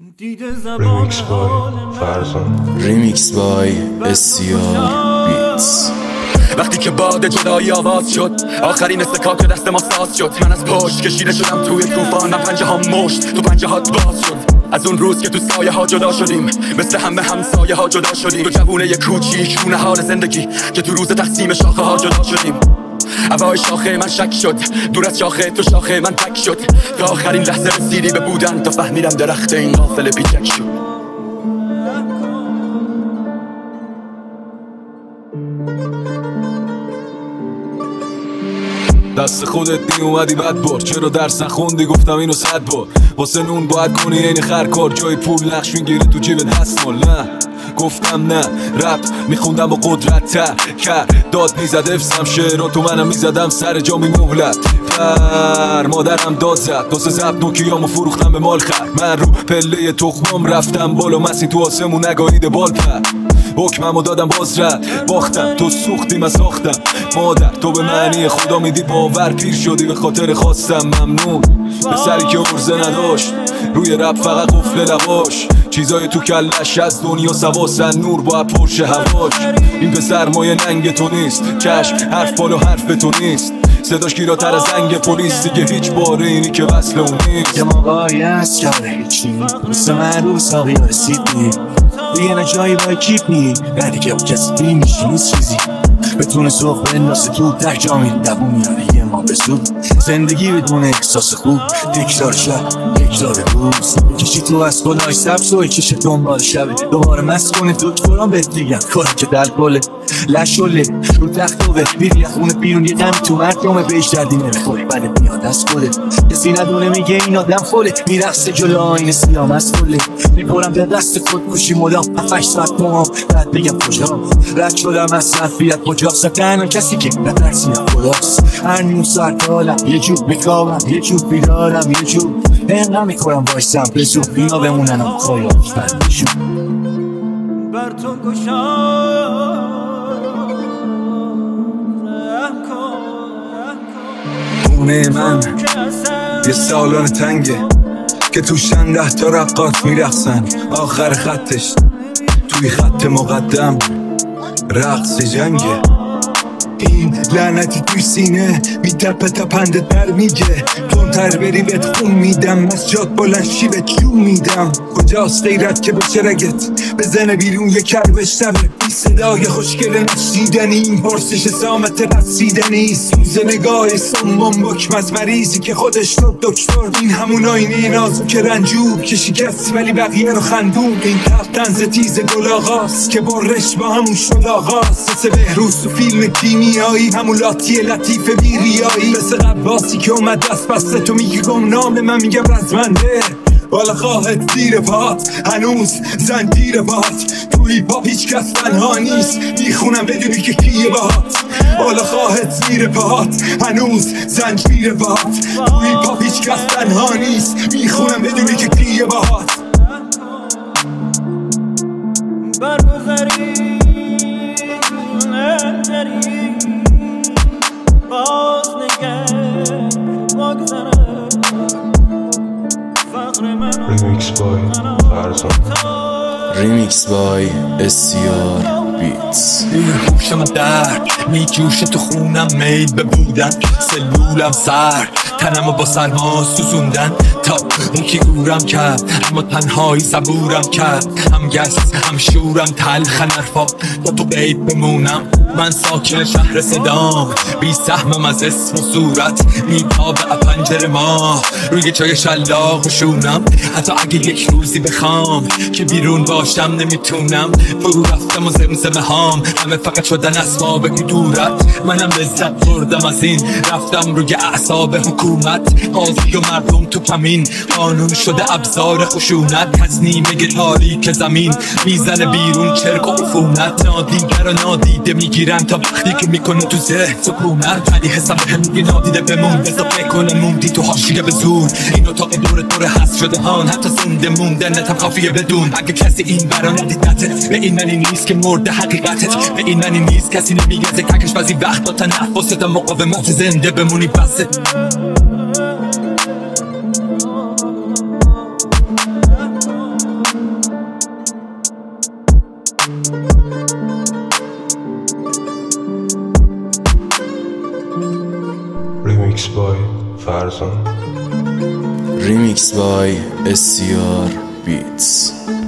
Remix by فرزان. Remix by SCR Beats. وقتی که باد جدایی آواز شد، آخرین استکاک دست ما ساز شد. من از پشت کشیده شدم توی طوفان، من پنجه ها مشت تو پنجه هات باز شد. از اون روز که تو سایه ها جدا شدیم، مثل همه همسایه ها جدا شدیم. تو جوونه ی کوچیک شونه حال زندگی که تو روز تقسیم شاخه ها جدا شدیم. هوای شاخه من شک شد، دور از شاخه تو شاخه من تک شد. تا آخرین لحظه رسیدی به بودن، تا فهمیدم درخت این قافله بیچک شد. دست خودت می اومدی بد بار، چرا درس نخوندی؟ گفتم اینو 100 بار. واسه نون باید کنی این خرکار، جای پول نقش میگیری تو جیب دستمال. نه گفتم نه، رپ میخوندم با قدرت کرد داد میزد افسم شعراتو منم میزدم سر جامی مهلت پر. مادرم داد زد واسه زب نوکیامو فروختم به مال خر. من رو پله تخمام رفتم بالا، مسین تو آسمون نگاهیده بال پر. حکممو دادم باز رد باختم، تو سوختی من ساختم. مادر تو به معنی خدا میدی باور، پیر شدی به خاطر خواستم. ممنون پسری که عرضه نداشت، روی رپ فقط قفل لباش. چیزای تو کلش از دنیا سواسن، نور با پرش هواش. این پسر مایه ننگ تو نیست، چشم حرف بالا حرف تو نیست. صداش گیراتر از زنگ پلیس، دیگه هیچ باره اینی که وصل اون نیست. یه موقعی هست که هیچی مثل من رو ساقی ها رسیدی، دیگه نه جایی باید کیپ نی، نه دیگه با کسی دی میشی نیست چیزی. بتونه سوخ بندازه تو در جامی دبو میاره یه ما به زود. زندگی بدون احساس خوب، تکرار شب تکرار روز. کشی تو از گلای سبز و کشه دنبال شبه، دوباره مست کنه دکتران بهت دیگن کاری که در گله لشوله رو تخت و میری خونه بیرون. یه دمی تو مردمه بهش دردی نمیخوری، بعد میاد از خودت. کسی ندونه میگه این آدم فوله، میرخصه جلو آینه سیام از فله. میپرم به دست خودکشی مدام 7-8 ساعت موام، بعد بگم کجا رد شدم از صرفیت کجاست. تنها کسی که نترسی خداست. هر نیم ساعت حالم یه جور بکابم، یه جور بیدارم، یه جور انقدر میکنم بایستم به زور اینا بموننم خواهی بردشون بر تو گشاد. خونه من یه سالن تنگه که توش چند 10 تا رقاص میرقصن. آخر خطش توی خط مقدم رقص جنگه. این لعنتی توی سینه میتپه تا پندت بر میگه، تندتر بری بهت خون میدم، از جات بلند شی بهت جو میدم. کجاست غیرت که بشه رگت بزنه بیرون یه کربش سبه. این صدای خوشگل نشیدنی، این پرسش سامت رسیدنی، سوز نگاه سمم بکم از مریضی که خودش شد دکتر. این همون آینه نازو که رنجور که شکست ولی بقیه رو خندون. این تفتنز تیز گل آغاز که برش با همون شد آغاز. مثل بهروز تو فیلم کیمیایی، همون لاتی لطیف بیریایی. مثل قباسی که اومد دست بسته تو میگی گمنامه، من میگم رزمنده. بالا خواهد زیر پات هنوز زنجیر بات، توی پاپ هیچ کس تنها نیست، میخونم بدونی که کیه بات. بالا خواهد زیر پات هنوز زنجیر بات، توی پاپ هیچ کس تنها نیست، میخونم بدونی که کیه بات. برگذری ننجری باز نگه بگذره. Remix by فرزان. Remix by SCR Beats. هوش من درد میجوشه تو خونم، میل به بودن سلولم سر تنمو با سرما سوزوندن. تا اون کی گورم کرد اما تنهایی صبورم کرد. هم گس هم شورم تلخ نرفا با تو بیت بمونم. من ساکن شهر صدام، بی سهمم از اسم و صورت، میتابه پنجره ما روی چای شلاق و شونم. حتی اگه یک روزی بخوام که بیرون باشم نمیتونم. فرو رفتم و زمزمه هام همه فقط شدن اسباب کدورت. منم لذت بردم از این، رفتم روی اعصاب حکومت. قاضی و مردم تو کمین، قانون شده ابزار خشونت. تصنیم تاریک زمین میزنه بیرون چرک و عفونت. نادیده رو نادیده میگیرن تا وقتی که میکنه تو ذهن سکونت. ولی حساب هم میگه نادیده بمون، بذار فکر کنه موندی تو حاشیه به زور. این اتاق دور هست شده هان، حتی زنده موندنت هم کافیه بدون. اگه کسی این برا ندیدتت، به این معنی نیست که مرده حقیقتت. به این معنی نیست کسی نمیگزه ککش بعضی وقت با تنفست تا مقاومت زنده بمونی بسه. Remix by Farzan. Remix by SCR Beats.